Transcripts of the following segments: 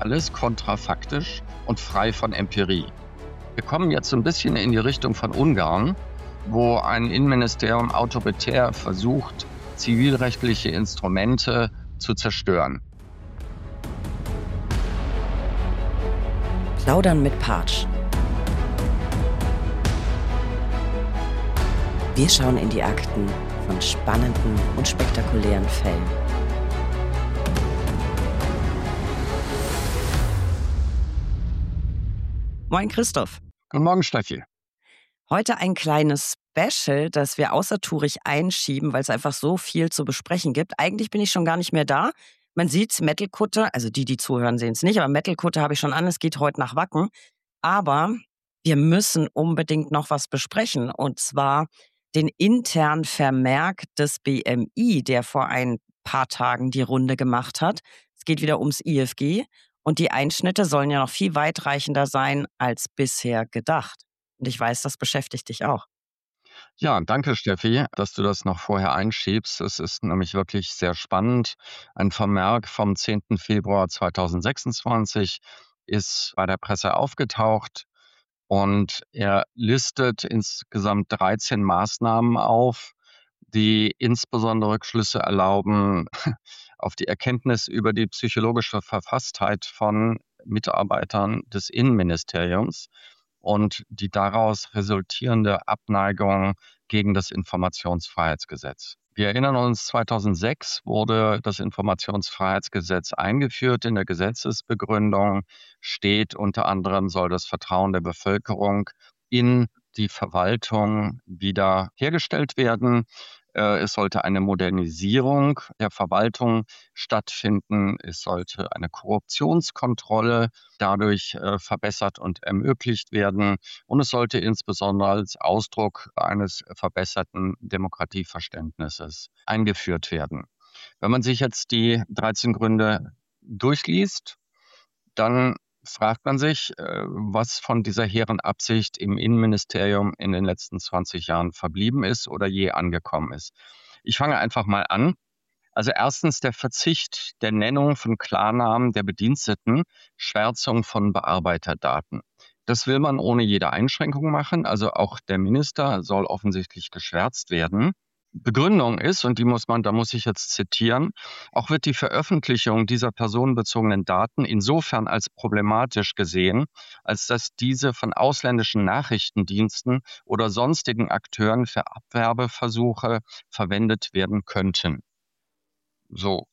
alles kontrafaktisch und frei von Empirie. Wir kommen jetzt so ein bisschen in die Richtung von Ungarn, wo ein Innenministerium autoritär versucht, zivilrechtliche Instrumente zu zerstören. Plaudern mit Partsch. Wir schauen in die Akten von spannenden und spektakulären Fällen. Moin Christoph. Guten Morgen, Steffi. Heute ein kleines Special, das wir außertourig einschieben, weil es einfach so viel zu besprechen gibt. Eigentlich bin ich schon gar nicht mehr da. Man sieht's, Metal-Kutte, also die zuhören, sehen es nicht, aber Metal-Kutte habe ich schon an, es geht heute nach Wacken. Aber wir müssen unbedingt noch was besprechen, und zwar den internen Vermerk des BMI, der vor ein paar Tagen die Runde gemacht hat. Es geht wieder ums IFG und die Einschnitte sollen ja noch viel weitreichender sein als bisher gedacht. Und ich weiß, das beschäftigt dich auch. Ja, danke, Steffi, dass du das noch vorher einschiebst. Es ist nämlich wirklich sehr spannend. Ein Vermerk vom 10. Februar 2026 ist bei der Presse aufgetaucht und er listet insgesamt 13 Maßnahmen auf, die insbesondere Rückschlüsse erlauben auf die Erkenntnis über die psychologische Verfasstheit von Mitarbeitern des Innenministeriums und die daraus resultierende Abneigung gegen das Informationsfreiheitsgesetz. Wir erinnern uns, 2006 wurde das Informationsfreiheitsgesetz eingeführt. In der Gesetzesbegründung steht unter anderem, soll das Vertrauen der Bevölkerung in die Verwaltung wieder hergestellt werden. Es sollte eine Modernisierung der Verwaltung stattfinden. Es sollte eine Korruptionskontrolle dadurch verbessert und ermöglicht werden. Und es sollte insbesondere als Ausdruck eines verbesserten Demokratieverständnisses eingeführt werden. Wenn man sich jetzt die 13 Gründe durchliest, dann fragt man sich, was von dieser hehren Absicht im Innenministerium in den letzten 20 Jahren verblieben ist oder je angekommen ist. Ich fange einfach mal an. Also erstens der Verzicht der Nennung von Klarnamen der Bediensteten, Schwärzung von Bearbeiterdaten. Das will man ohne jede Einschränkung machen. Also auch der Minister soll offensichtlich geschwärzt werden. Begründung ist, und da muss ich jetzt zitieren, auch wird die Veröffentlichung dieser personenbezogenen Daten insofern als problematisch gesehen, als dass diese von ausländischen Nachrichtendiensten oder sonstigen Akteuren für Abwerbeversuche verwendet werden könnten. So.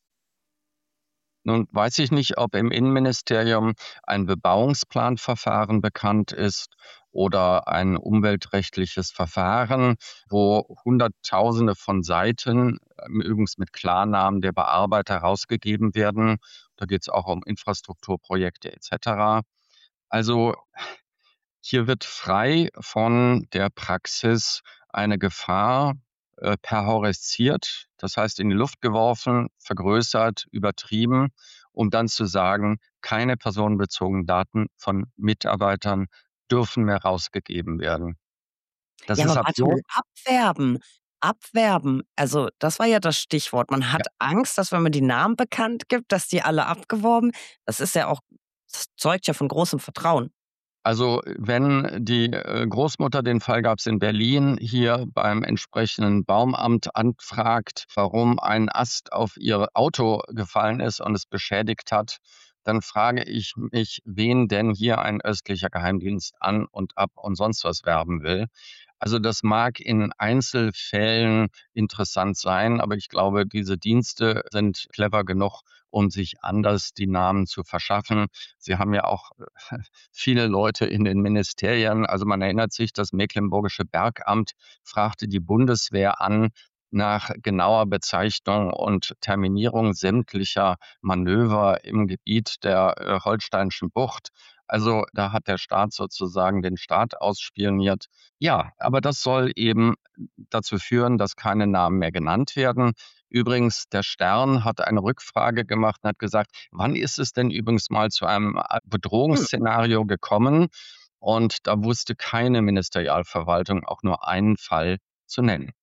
Nun weiß ich nicht, ob im Innenministerium ein Bebauungsplanverfahren bekannt ist oder ein umweltrechtliches Verfahren, wo Hunderttausende von Seiten, übrigens mit Klarnamen der Bearbeiter, herausgegeben werden. Da geht es auch um Infrastrukturprojekte etc. Also hier wird frei von der Praxis eine Gefahr perhorresziert, das heißt in die Luft geworfen, vergrößert, übertrieben, um dann zu sagen, keine personenbezogenen Daten von Mitarbeitern dürfen mehr rausgegeben werden. Das Ja, ist aber warte absurd. mal, abwerben. Abwerben. Also, das war ja das Stichwort. Man Ja. hat Angst, dass wenn man die Namen bekannt gibt, dass die alle abgeworben. Das zeugt ja von großem Vertrauen. Also wenn die Großmutter, den Fall gab es in Berlin, hier beim entsprechenden Baumamt anfragt, warum ein Ast auf ihr Auto gefallen ist und es beschädigt hat, dann frage ich mich, wen denn hier ein östlicher Geheimdienst an und ab und sonst was werben will. Also das mag in Einzelfällen interessant sein, aber ich glaube, diese Dienste sind clever genug, um sich anders die Namen zu verschaffen. Sie haben ja auch viele Leute in den Ministerien. Also man erinnert sich, das Mecklenburgische Bergamt fragte die Bundeswehr an nach genauer Bezeichnung und Terminierung sämtlicher Manöver im Gebiet der Holsteinischen Bucht. Also da hat der Staat sozusagen den Staat ausspioniert. Ja, aber das soll eben dazu führen, dass keine Namen mehr genannt werden. Übrigens, der Stern hat eine Rückfrage gemacht und hat gesagt, wann ist es denn übrigens mal zu einem Hm. Bedrohungsszenario gekommen? Und da wusste keine Ministerialverwaltung auch nur einen Fall zu nennen.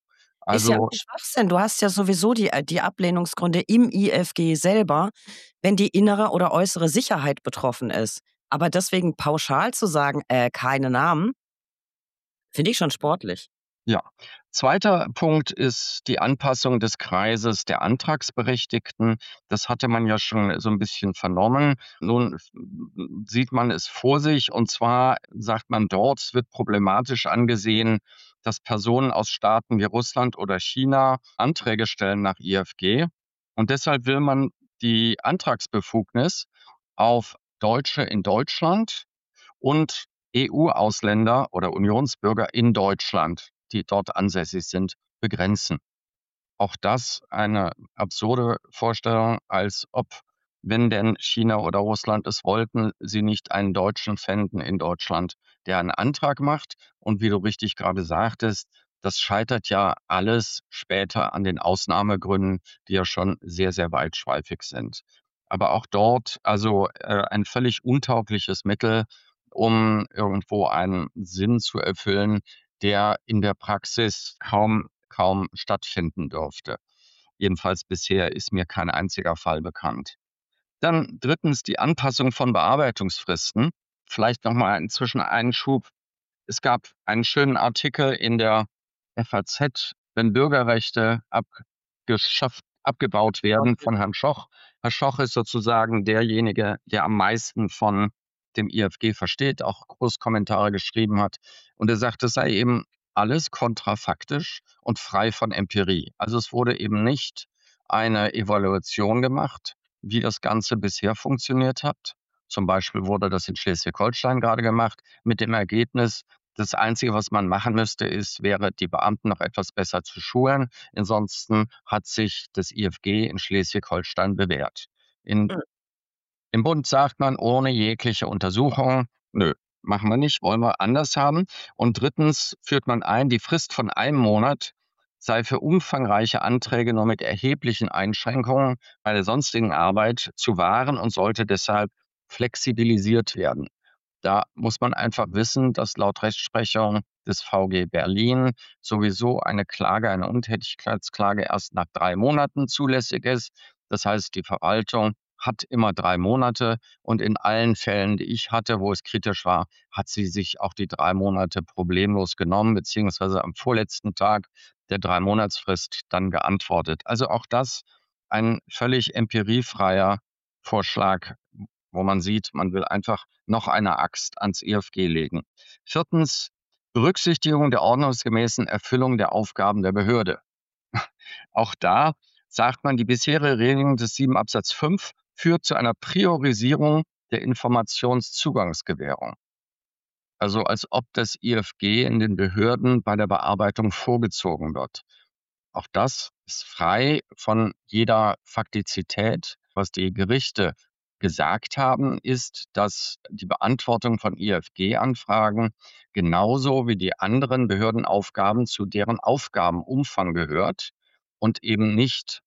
Ist ja auch Also Schwachsinn. Du hast ja sowieso die Ablehnungsgründe im IFG selber, wenn die innere oder äußere Sicherheit betroffen ist. Aber deswegen pauschal zu sagen, keine Namen, finde ich schon sportlich. ja. Zweiter Punkt ist die Anpassung des Kreises der Antragsberechtigten. Das hatte man ja schon so ein bisschen vernommen. Nun sieht man es vor sich, und zwar sagt man dort, es wird problematisch angesehen, dass Personen aus Staaten wie Russland oder China Anträge stellen nach IFG. Und deshalb will man die Antragsbefugnis auf Deutsche in Deutschland und EU-Ausländer oder Unionsbürger in Deutschland, die dort ansässig sind, begrenzen. Auch das eine absurde Vorstellung, als ob, wenn denn China oder Russland es wollten, sie nicht einen Deutschen fänden in Deutschland, der einen Antrag macht. Und wie du richtig gerade sagtest, das scheitert ja alles später an den Ausnahmegründen, die ja schon sehr, sehr weitschweifig sind. Aber auch dort also ein völlig untaugliches Mittel, um irgendwo einen Sinn zu erfüllen, der in der Praxis kaum stattfinden dürfte. Jedenfalls bisher ist mir kein einziger Fall bekannt. Dann drittens die Anpassung von Bearbeitungsfristen. Vielleicht noch mal einen Zwischeneinschub. Es gab einen schönen Artikel in der FAZ, wenn Bürgerrechte abgebaut werden, von Herrn Schoch. Herr Schoch ist sozusagen derjenige, der am meisten von dem IFG versteht, auch Großkommentare geschrieben hat. Und er sagt, es sei eben alles kontrafaktisch und frei von Empirie. Also es wurde eben nicht eine Evaluation gemacht, wie das Ganze bisher funktioniert hat. Zum Beispiel wurde das in Schleswig-Holstein gerade gemacht, mit dem Ergebnis, das Einzige, was man machen müsste, wäre, die Beamten noch etwas besser zu schulen. Ansonsten hat sich das IFG in Schleswig-Holstein bewährt. In, Mhm. Im Bund sagt man ohne jegliche Untersuchung, nö, machen wir nicht, wollen wir anders haben. Und drittens führt man ein, die Frist von einem Monat sei für umfangreiche Anträge nur mit erheblichen Einschränkungen bei der sonstigen Arbeit zu wahren und sollte deshalb flexibilisiert werden. Da muss man einfach wissen, dass laut Rechtsprechung des VG Berlin sowieso eine Klage, eine Untätigkeitsklage erst nach 3 Monaten zulässig ist. Das heißt, die Verwaltung hat immer 3 Monate, und in allen Fällen, die ich hatte, wo es kritisch war, hat sie sich auch die 3 Monate problemlos genommen, beziehungsweise am vorletzten Tag der 3-Monatsfrist dann geantwortet. Also auch das ein völlig empiriefreier Vorschlag, wo man sieht, man will einfach noch eine Axt ans IFG legen. Viertens, Berücksichtigung der ordnungsgemäßen Erfüllung der Aufgaben der Behörde. Auch da sagt man, die bisherige Regelung des 7 Absatz 5 führt zu einer Priorisierung der Informationszugangsgewährung. Also als ob das IFG in den Behörden bei der Bearbeitung vorgezogen wird. Auch das ist frei von jeder Faktizität. Was die Gerichte gesagt haben, ist, dass die Beantwortung von IFG-Anfragen genauso wie die anderen Behördenaufgaben zu deren Aufgabenumfang gehört und eben nicht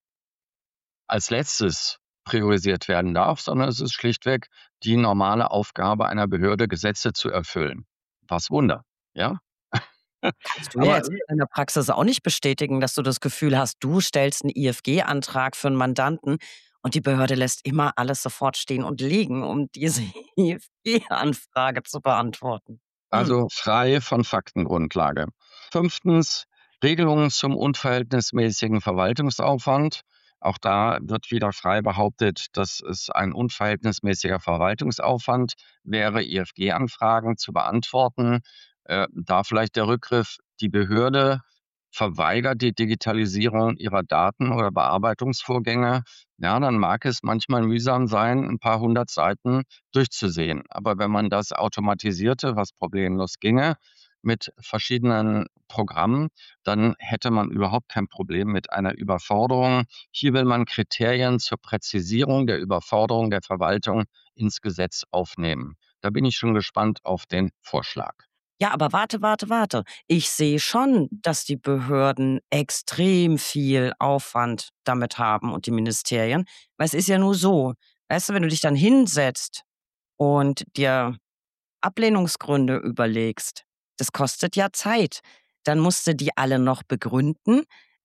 als letztes priorisiert werden darf, sondern es ist schlichtweg die normale Aufgabe einer Behörde, Gesetze zu erfüllen. Was Wunder, ja? Kannst du ja Aber jetzt in deiner Praxis auch nicht bestätigen, dass du das Gefühl hast, du stellst 'n IFG-Antrag für 'n Mandanten und die Behörde lässt immer alles sofort stehen und liegen, um diese IFG-Anfrage zu beantworten. Mhm. also frei von Faktengrundlage. Fünftens, Regelungen zum unverhältnismäßigen Verwaltungsaufwand. Auch da wird wieder frei behauptet, dass es ein unverhältnismäßiger Verwaltungsaufwand wäre, IFG-Anfragen zu beantworten. Da vielleicht der Rückgriff, die Behörde verweigert die Digitalisierung ihrer Daten oder Bearbeitungsvorgänge. Ja, dann mag es manchmal mühsam sein, ein paar hundert Seiten durchzusehen. Aber wenn man das automatisierte, was problemlos ginge, mit verschiedenen Programmen, dann hätte man überhaupt kein Problem mit einer Überforderung. Hier will man Kriterien zur Präzisierung der Überforderung der Verwaltung ins Gesetz aufnehmen. Da bin ich schon gespannt auf den Vorschlag. Ja, aber warte. Ich sehe schon, dass die Behörden extrem viel Aufwand damit haben und die Ministerien. Weil es ist ja nur so, weißt du, wenn du dich dann hinsetzt und dir Ablehnungsgründe überlegst, das kostet ja Zeit. Dann musst du die alle noch begründen.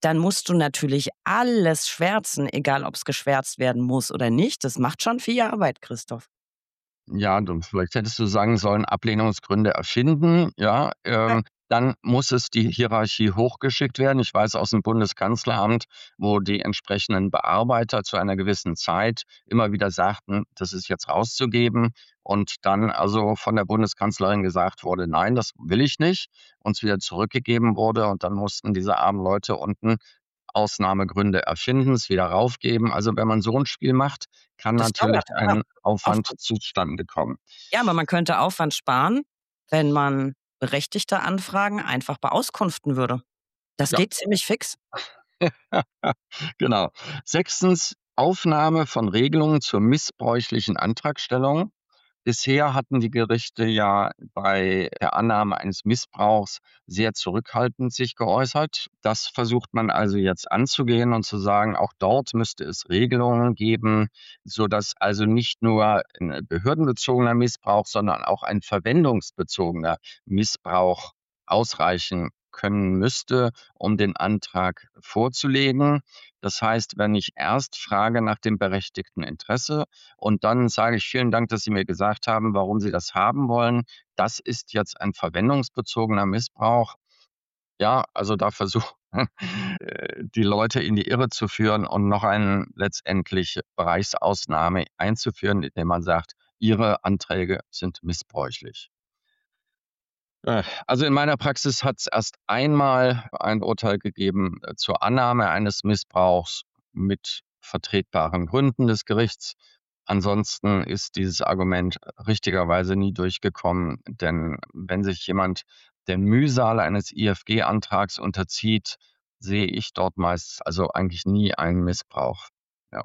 dann musst du natürlich alles schwärzen, egal ob es geschwärzt werden muss oder nicht. Das macht schon viel Arbeit, Christoph. Ja, du vielleicht hättest du sagen sollen, Ablehnungsgründe erfinden, ja. Dann muss es die Hierarchie hochgeschickt werden. Ich weiß aus dem Bundeskanzleramt, wo die entsprechenden Bearbeiter zu einer gewissen Zeit immer wieder sagten, das ist jetzt rauszugeben und dann also von der Bundeskanzlerin gesagt wurde: „Nein, das will ich nicht“, uns wieder zurückgegeben wurde und dann mussten diese armen Leute unten Ausnahmegründe erfinden, es wieder raufgeben. Also, wenn man so 'n Spiel macht, kann Das dauert, natürlich ja. ein Aufwand Aufwand. zustande kommen. Ja, aber man könnte Aufwand sparen, wenn man berechtigte Anfragen einfach beauskunften würde. Das Ja, geht ziemlich fix. genau. Sechstens, Aufnahme von Regelungen zur missbräuchlichen Antragstellung. Bisher hatten die Gerichte ja bei der Annahme eines Missbrauchs sehr zurückhaltend sich geäußert. Das versucht man also jetzt anzugehen und zu sagen, auch dort müsste es Regelungen geben, sodass also nicht nur 'n behördenbezogener Missbrauch, sondern auch ein verwendungsbezogener Missbrauch ausreichen können müsste, um den Antrag vorzulegen. Das heißt, wenn ich erst frage nach dem berechtigten Interesse und dann sage ich: „Vielen Dank, dass Sie mir gesagt haben, warum Sie das haben wollen. Das ist jetzt ein verwendungsbezogener Missbrauch.“ Ja, also da versucht man, die Leute in die Irre zu führen und noch eine letztendlich Bereichsausnahme einzuführen, indem man sagt: „Ihre Anträge sind missbräuchlich.“ Also in meiner Praxis hat es erst einmal ein Urteil gegeben, zur Annahme eines Missbrauchs mit vertretbaren Gründen des Gerichts. Ansonsten ist dieses Argument richtigerweise nie durchgekommen, denn wenn sich jemand der Mühsal eines IFG-Antrags unterzieht, sehe ich dort meist also eigentlich nie einen Missbrauch. Ja.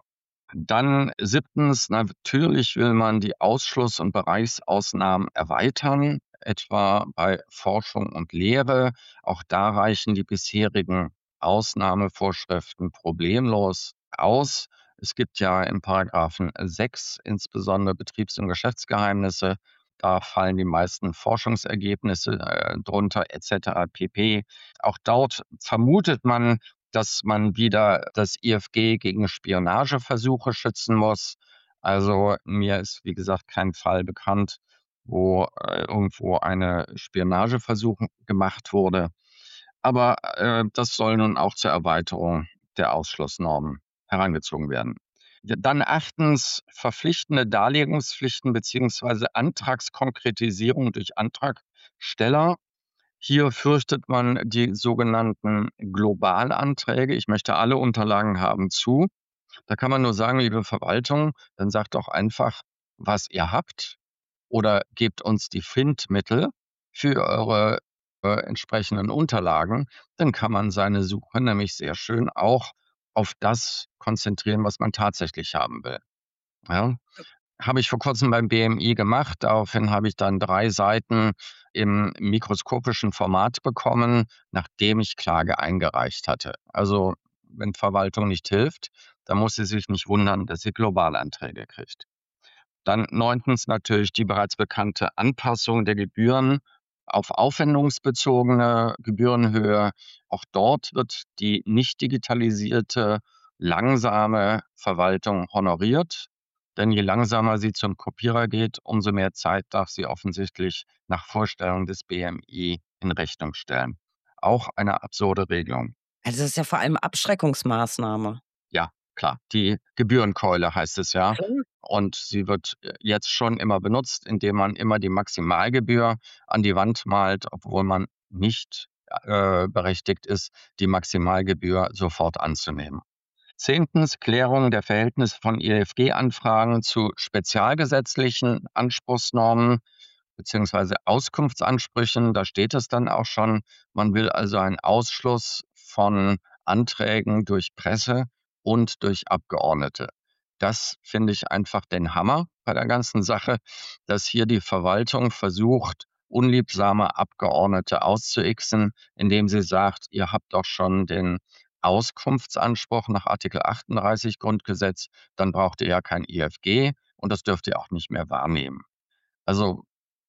Dann siebtens, natürlich will man die Ausschluss und Bereichsausnahmen erweitern, etwa bei Forschung und Lehre. Auch da reichen die bisherigen Ausnahmevorschriften problemlos aus. Es gibt ja im Paragraphen 6 insbesondere Betriebs- und Geschäftsgeheimnisse. Da fallen die meisten Forschungsergebnisse drunter et cetera pp. Auch dort vermutet man, dass man wieder das IFG gegen Spionageversuche schützen muss. Also, mir ist, wie gesagt, kein Fall bekannt, wo, irgendwo eine Spionageversuch gemacht wurde. Aber, das soll nun auch zur Erweiterung der Ausschlussnormen herangezogen werden. Ja, dann achtens, verpflichtende Darlegungspflichten beziehungsweise Antragskonkretisierung durch Antragsteller. Hier fürchtet man die sogenannten Globalanträge. Ich möchte alle Unterlagen haben zu. Da kann man nur sagen, liebe Verwaltung, dann sagt doch einfach, was ihr habt oder gebt uns die Findmittel für eure entsprechenden Unterlagen. Dann kann man seine Suche nämlich sehr schön auch auf das konzentrieren, was man tatsächlich haben will. Ja? Habe ich vor Kurzem beim BMI gemacht. Daraufhin habe ich dann 3 Seiten im mikroskopischen Format bekommen, nachdem ich Klage eingereicht hatte. Also, wenn Verwaltung nicht hilft, dann muss sie sich nicht wundern, dass sie Globalanträge kriegt. Dann neuntens natürlich die bereits bekannte Anpassung der Gebühren auf aufwendungsbezogene Gebührenhöhe. Auch dort wird die nicht digitalisierte, langsame Verwaltung honoriert, denn je langsamer sie zum Kopierer geht, umso mehr Zeit darf sie offensichtlich nach Vorstellung des BMI in Rechnung stellen. Auch eine absurde Regelung. Also, das ist ja vor allem Abschreckungsmaßnahme. Ja, klar. Die Gebührenkeule heißt es ja. Klar. Und sie wird, jetzt schon immer benutzt, indem man immer die Maximalgebühr an die Wand malt, obwohl man nicht, berechtigt ist, die Maximalgebühr sofort anzunehmen. Zehntens, Klärung der Verhältnisse von IFG-Anfragen zu spezialgesetzlichen Anspruchsnormen beziehungsweise Auskunftsansprüchen. Da steht es dann auch schon, man will also einen Ausschluss von Anträgen durch Presse und durch Abgeordnete. Das finde ich einfach den Hammer bei der ganzen Sache, dass hier die Verwaltung versucht, unliebsame Abgeordnete auszuixen, indem sie sagt: „Ihr habt doch schon den Auskunftsanspruch nach Artikel 38 Grundgesetz, dann braucht ihr ja kein IFG und das dürft ihr auch nicht mehr wahrnehmen.“ Also,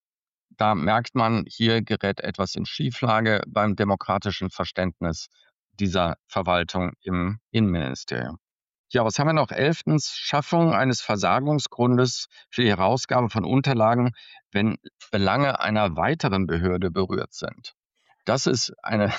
da merkt man, hier gerät etwas in Schieflage beim demokratischen Verständnis dieser Verwaltung im Innenministerium. Ja, was haben wir noch? 11. Schaffung eines Versagungsgrundes für die Herausgabe von Unterlagen, wenn Belange einer weiteren Behörde berührt sind. Das ist eine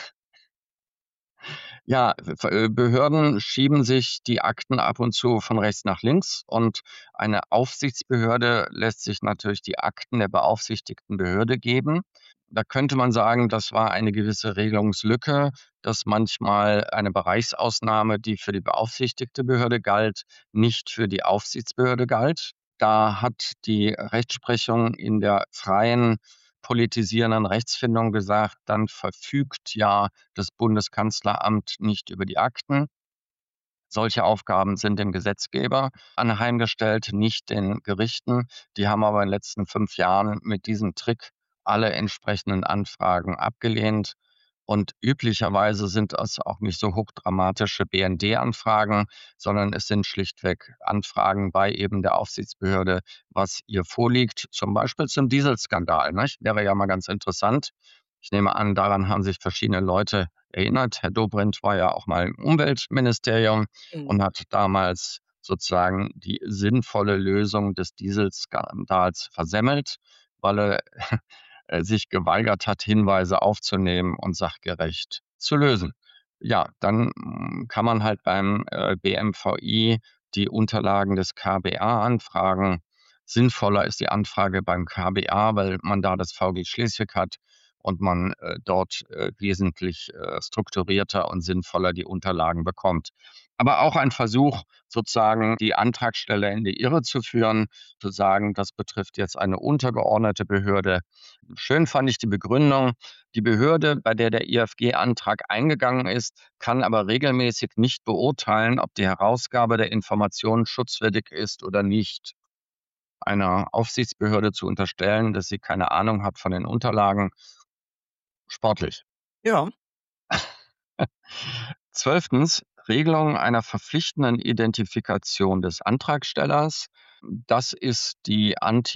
ja, Behörden schieben sich die Akten ab und zu von rechts nach links und eine Aufsichtsbehörde lässt sich natürlich die Akten der beaufsichtigten Behörde geben. Da könnte man sagen, das war eine gewisse Regelungslücke, dass manchmal eine Bereichsausnahme, die für die beaufsichtigte Behörde galt, nicht für die Aufsichtsbehörde galt. Da hat die Rechtsprechung in der freien politisierenden Rechtsfindung gesagt, dann verfügt ja das Bundeskanzleramt nicht über die Akten. Solche Aufgaben sind dem Gesetzgeber anheimgestellt, nicht den Gerichten. Die haben aber in den letzten 5 Jahren mit diesem Trick alle entsprechenden Anfragen abgelehnt. Und üblicherweise sind das auch nicht so hochdramatische BND-Anfragen, sondern es sind schlichtweg Anfragen bei eben der Aufsichtsbehörde, was ihr vorliegt, zum Beispiel zum Dieselskandal. Nicht? Wäre ja mal ganz interessant. Ich nehme an, daran haben sich verschiedene Leute erinnert. Herr Dobrindt war ja auch mal im Umweltministerium Mhm. und hat damals sozusagen die sinnvolle Lösung des Dieselskandals versemmelt, weil er sich geweigert hat, Hinweise aufzunehmen und sachgerecht zu lösen. Ja, dann kann man halt beim BMVI die Unterlagen des KBA anfragen. Sinnvoller ist die Anfrage beim KBA, weil man da das VG Schleswig hat und man dort wesentlich strukturierter und sinnvoller die Unterlagen bekommt. Aber auch ein Versuch, sozusagen die Antragsteller in die Irre zu führen, zu sagen, das betrifft jetzt eine untergeordnete Behörde. Schön fand ich die Begründung, die Behörde, bei der der IFG-Antrag eingegangen ist, kann aber regelmäßig nicht beurteilen, ob die Herausgabe der Informationen schutzwürdig ist oder nicht. Einer Aufsichtsbehörde zu unterstellen, dass sie keine Ahnung hat von den Unterlagen, sportlich. Ja. 12. Regelung einer verpflichtenden Identifikation des Antragstellers. Das ist die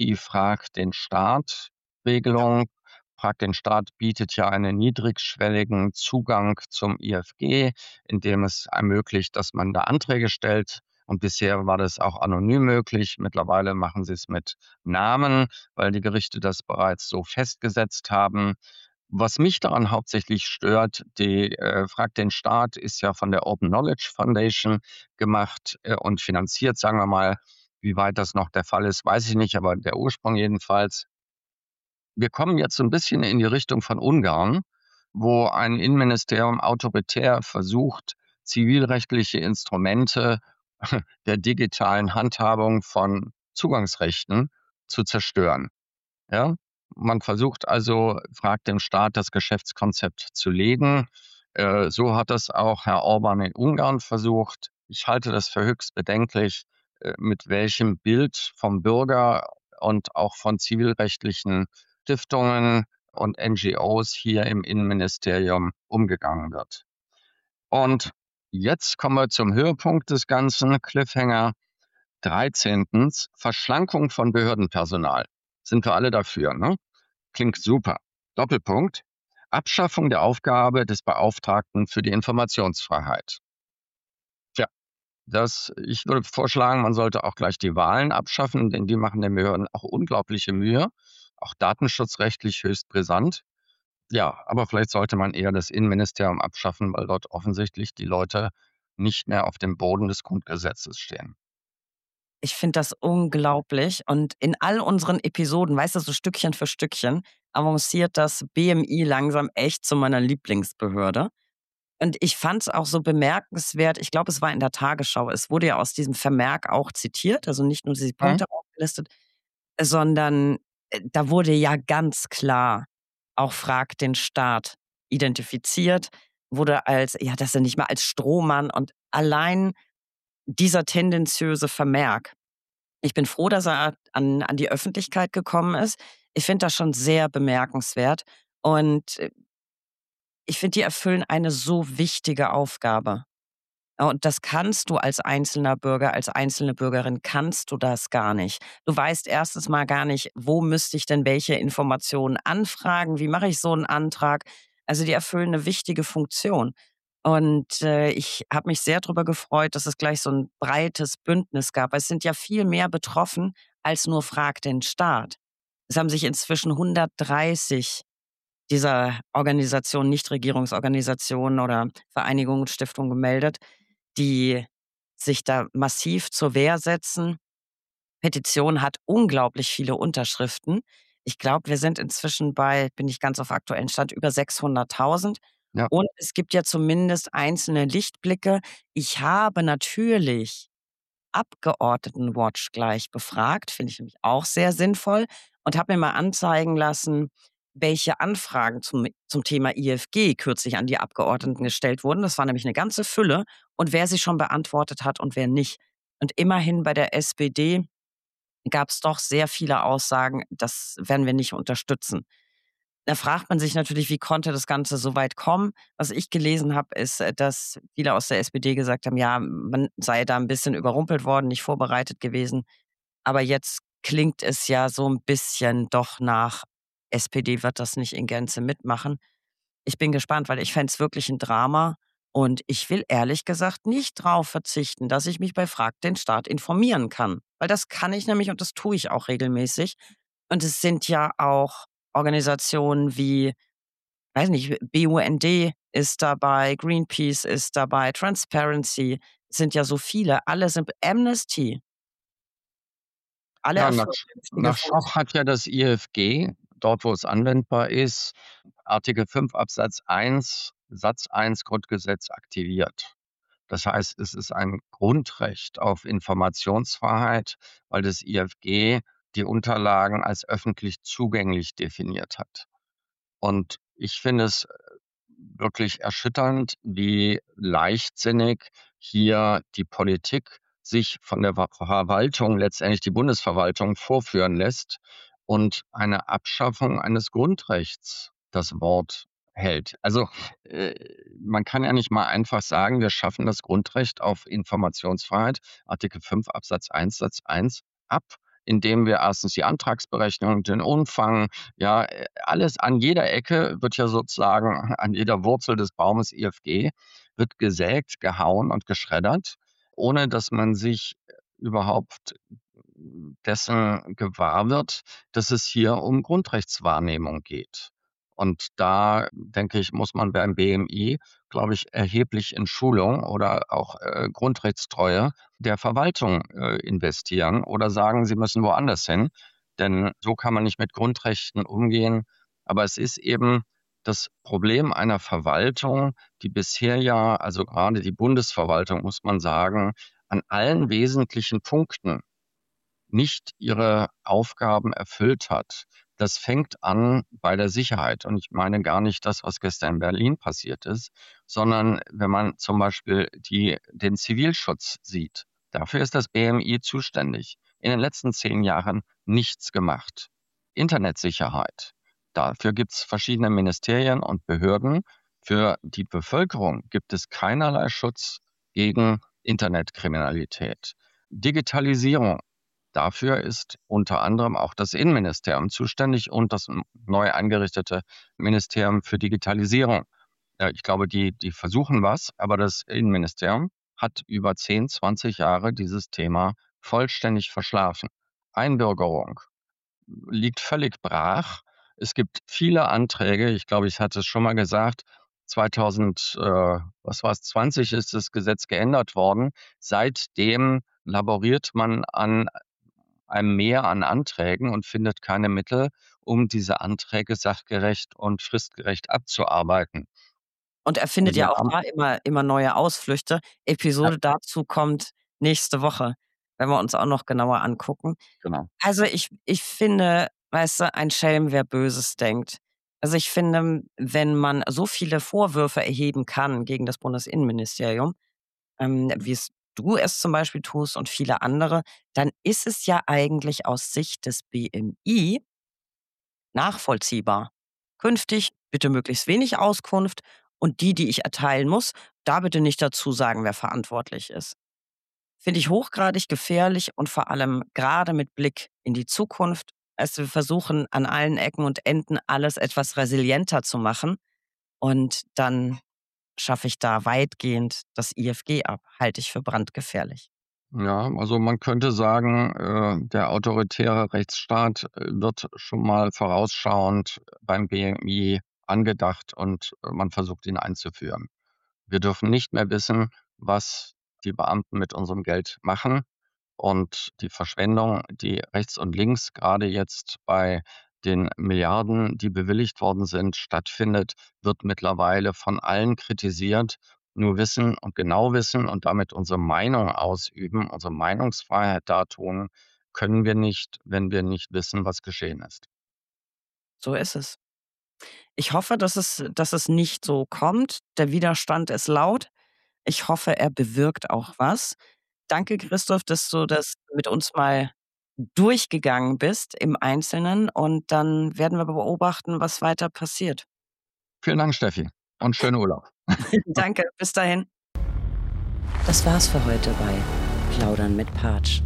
Anti-Frag-den-Staat-Regelung. Frag den Staat bietet ja einen niedrigschwelligen Zugang zum IFG, indem es ermöglicht, dass man da Anträge stellt. Und bisher war das auch anonym möglich. Mittlerweile machen sie es mit Namen, weil die Gerichte das bereits so festgesetzt haben. Was mich daran hauptsächlich stört, die Frag den Staat ist ja von der Open Knowledge Foundation gemacht und finanziert, sagen wir mal. Wie weit das noch der Fall ist, weiß ich nicht, aber der Ursprung jedenfalls. Wir kommen jetzt so ein bisschen in die Richtung von Ungarn, wo ein Innenministerium autoritär versucht, zivilrechtliche Instrumente der digitalen Handhabung von Zugangsrechten zu zerstören. Ja? Man versucht also, fragt den Staat, das Geschäftskonzept zu legen. So hat das auch Herr Orban in Ungarn versucht. Ich halte das für höchst bedenklich, mit welchem Bild vom Bürger und auch von zivilrechtlichen Stiftungen und NGOs hier im Innenministerium umgegangen wird. Und jetzt kommen wir zum Höhepunkt des Ganzen, Cliffhanger. 13. Verschlankung von Behördenpersonal. Sind wir alle dafür, ne? Klingt super. Doppelpunkt. Abschaffung der Aufgabe des Beauftragten für die Informationsfreiheit. Tja, ich würde vorschlagen, man sollte auch gleich die Wahlen abschaffen, denn die machen den Behörden auch unglaubliche Mühe, auch datenschutzrechtlich höchst brisant. Ja, aber vielleicht sollte man eher das Innenministerium abschaffen, weil dort offensichtlich die Leute nicht mehr auf dem Boden des Grundgesetzes stehen. Ich finde das unglaublich und in all unseren Episoden, weißt du, so Stückchen für Stückchen, avanciert das BMI langsam echt zu meiner Lieblingsbehörde. Und ich fand es auch so bemerkenswert, ich glaube, es war in der Tagesschau, es wurde ja aus diesem Vermerk auch zitiert, also nicht nur diese Mhm. Punkte aufgelistet, sondern, da wurde ja ganz klar auch „Frag den Staat“ identifiziert, wurde als ja, dass er nicht mehr als Strohmann und allein dieser tendenziöse Vermerk, ich bin froh, dass er an die Öffentlichkeit gekommen ist. Ich finde das schon sehr bemerkenswert und, ich finde, die erfüllen eine so wichtige Aufgabe. Und das kannst du als einzelner Bürger, als einzelne Bürgerin kannst du das gar nicht. Du weißt erstens mal gar nicht, wo müsste ich denn welche Informationen anfragen? Wie mache ich so einen Antrag? Also, die erfüllen eine wichtige Funktion. Und ich habe mich sehr darüber gefreut, dass es gleich so ein breites Bündnis gab. Es sind ja viel mehr betroffen als nur „Frag den Staat". Es haben sich inzwischen 130 dieser Organisationen, Nichtregierungsorganisationen oder Vereinigungen, Stiftungen gemeldet, die sich da massiv zur Wehr setzen. Petition hat unglaublich viele Unterschriften. Ich glaube, wir sind inzwischen bei, bin ich ganz auf aktuellen Stand, über 600.000. Ja. Und es gibt ja zumindest einzelne Lichtblicke. Ich habe natürlich Abgeordnetenwatch gleich befragt, finde ich nämlich auch sehr sinnvoll, und habe mir mal anzeigen lassen, welche Anfragen zum Thema IFG kürzlich an die Abgeordneten gestellt wurden. Das war nämlich eine ganze Fülle, und wer sie schon beantwortet hat und wer nicht. Und immerhin bei der SPD gab es doch sehr viele Aussagen, das werden wir nicht unterstützen. Da fragt man sich natürlich, wie konnte das Ganze so weit kommen? Was ich gelesen habe, ist, dass viele aus der SPD gesagt haben, ja, man sei da ein bisschen überrumpelt worden, nicht vorbereitet gewesen. Aber jetzt klingt es ja so ein bisschen doch nach, SPD wird das nicht in Gänze mitmachen. Ich bin gespannt, weil ich fände es wirklich ein Drama, und ich will ehrlich gesagt nicht drauf verzichten, dass ich mich bei Frag den Staat informieren kann, weil das kann ich nämlich, und das tue ich auch regelmäßig. Und es sind ja auch Organisationen wie, weiß nicht, BUND ist dabei, Greenpeace ist dabei, Transparency, es sind ja so viele, alle sind, Amnesty, alle Ja, erfüllen wichtige nach Schoch hat ja das IFG, dort wo es anwendbar ist, Artikel 5 Absatz 1 Satz 1 Grundgesetz aktiviert. Das heißt, es ist ein Grundrecht auf Informationsfreiheit, weil das IFG die Unterlagen als öffentlich zugänglich definiert hat. Und ich finde es wirklich erschütternd, wie leichtsinnig hier die Politik sich von der Verwaltung, letztendlich die Bundesverwaltung, vorführen lässt und eine Abschaffung eines Grundrechts das Wort hält. Also äh, man kann ja nicht mal einfach sagen, wir schaffen das Grundrecht auf Informationsfreiheit, Artikel 5 Absatz 1 Satz 1 ab, indem wir erstens die Antragsberechnung, den Umfang, ja, alles an jeder Ecke wird ja sozusagen, an jeder Wurzel des Baumes IFG wird gesägt, gehauen und geschreddert, ohne dass man sich überhaupt dessen gewahr wird, dass es hier um Grundrechtswahrnehmung geht. Und da denke ich, muss man beim BMI, glaube ich, erheblich in Schulung oder auch Grundrechtstreue der Verwaltung investieren oder sagen, sie müssen woanders hin. Denn so kann man nicht mit Grundrechten umgehen. Aber es ist eben das Problem einer Verwaltung, die bisher ja, also gerade die Bundesverwaltung, muss man sagen, an allen wesentlichen Punkten nicht ihre Aufgaben erfüllt hat. Das fängt an bei der Sicherheit. Und ich meine gar nicht das, was gestern in Berlin passiert ist, sondern wenn man zum Beispiel den Zivilschutz sieht. Dafür ist das BMI zuständig. In den letzten 10 Jahren nichts gemacht. Internetsicherheit. Dafür gibt es verschiedene Ministerien und Behörden. Für die Bevölkerung gibt es keinerlei Schutz gegen Internetkriminalität. Digitalisierung. Dafür ist unter anderem auch das Innenministerium zuständig und das neu eingerichtete Ministerium für Digitalisierung. Ich glaube, die versuchen was, aber das Innenministerium hat über 10, 20 Jahre dieses Thema vollständig verschlafen. Einbürgerung liegt völlig brach. Es gibt viele Anträge. Ich glaube, ich hatte es schon mal gesagt, 2000, was war es, 20 ist das Gesetz geändert worden. Seitdem laboriert man an einem Mehr an Anträgen und findet keine Mittel, um diese Anträge sachgerecht und fristgerecht abzuarbeiten. Und er findet Wir ja auch haben da immer neue Ausflüchte. ja, Episode dazu kommt nächste Woche, wenn wir uns auch noch genauer angucken. genau. Also, ich finde, weißt du, ein Schelm, wer Böses denkt. Also, ich finde, wenn man so viele Vorwürfe erheben kann gegen das Bundesinnenministerium, wie es du es zum Beispiel tust und viele andere, dann ist es ja eigentlich aus Sicht des BMI nachvollziehbar. Künftig bitte möglichst wenig Auskunft, und die ich erteilen muss, da bitte nicht dazu sagen, wer verantwortlich ist. Finde ich hochgradig gefährlich, und vor allem gerade mit Blick in die Zukunft. Also wir versuchen an allen Ecken und Enden alles etwas resilienter zu machen, und dann schaffe ich da weitgehend das IFG ab, halte ich für brandgefährlich. Ja, also man könnte sagen, der autoritäre Rechtsstaat wird schon mal vorausschauend beim BMI angedacht und man versucht, ihn einzuführen. Wir dürfen nicht mehr wissen, was die Beamten mit unserem Geld machen. Und die Verschwendung, die rechts und links gerade jetzt bei den Milliarden, die bewilligt worden sind, stattfindet, wird mittlerweile von allen kritisiert. Nur wissen und genau wissen und damit unsere Meinung ausüben, unsere Meinungsfreiheit dartun, können wir nicht, wenn wir nicht wissen, was geschehen ist. So ist es. Ich hoffe, dass es nicht so kommt. Der Widerstand ist laut. Ich hoffe, er bewirkt auch was. Danke, Christoph, dass du das mit uns mal durchgegangen bist im Einzelnen und dann werden wir beobachten, was weiter passiert. Vielen Dank, Steffi, und schönen Urlaub. Danke, bis dahin. Das war's für heute bei Plaudern mit Patsch.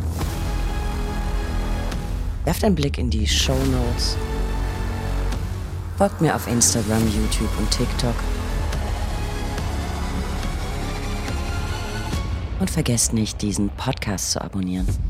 Werft einen Blick in die Shownotes. Folgt mir auf Instagram, YouTube und TikTok. Und vergesst nicht, diesen Podcast zu abonnieren.